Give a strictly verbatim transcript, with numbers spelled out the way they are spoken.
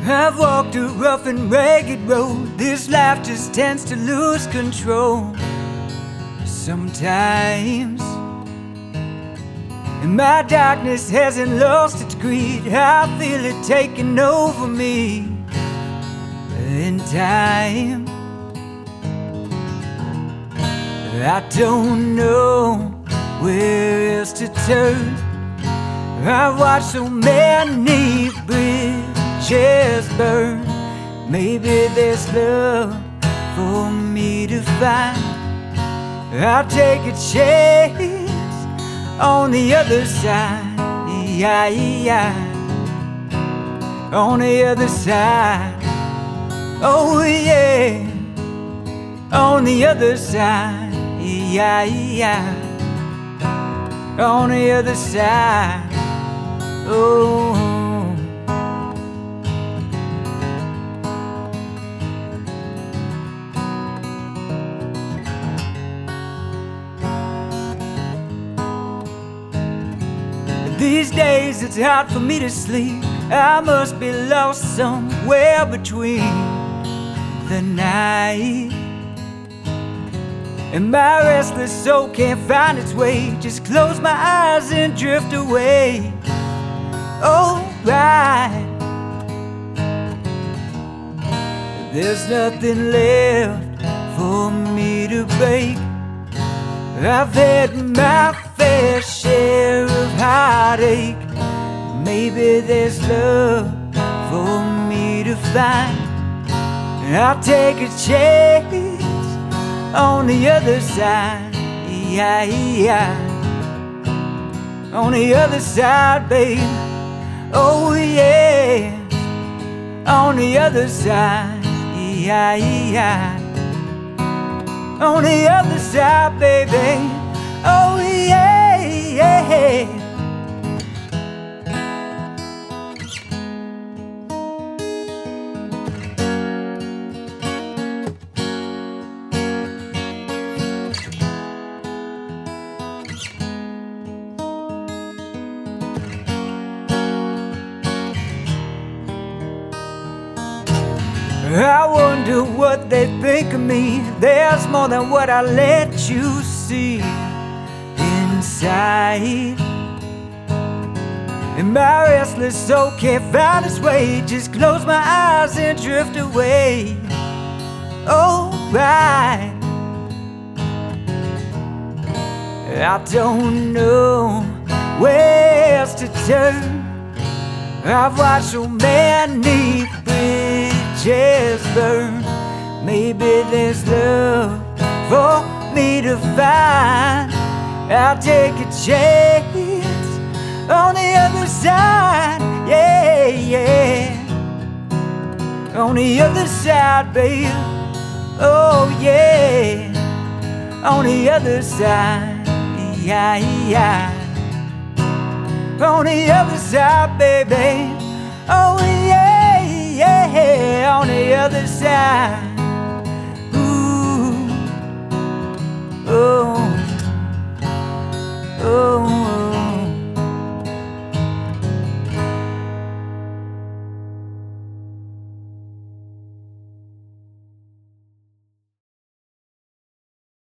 I've walked a rough and ragged road. This life just tends to lose control sometimes, and my darkness hasn't lost its greed. I feel it taking over me in time. I don't know where else to turn. I've watched so many bridges burn. Maybe there's love for me to find. I'll take a chance on the other side, yeah, yeah. On the other side, oh yeah. On the other side, yeah, yeah. On the other side, oh. These days it's hard for me to sleep. I must be lost somewhere between the night, and my restless soul can't find its way. Just close my eyes and drift away. Oh, right. There's nothing left for me to break. I've had my fair share of heartache. Maybe there's love for me to find. I'll take a chance on the other side, yeah, yeah. On the other side, babe, oh yeah. On the other side, yeah, yeah. On the other side, baby, oh yeah, yeah. I wonder what they think of me. There's more than what I let you see inside, and my restless soul can't find its way. Just close my eyes and drift away. Oh, right. I don't know where else to turn. I've watched so many bridges burn. Maybe there's love for me to find. I'll take a chance on the other side, yeah, yeah. On the other side, babe, oh yeah. On the other side, yeah, yeah. On the other side, baby, oh yeah, yeah. On the other side, ooh, oh, oh.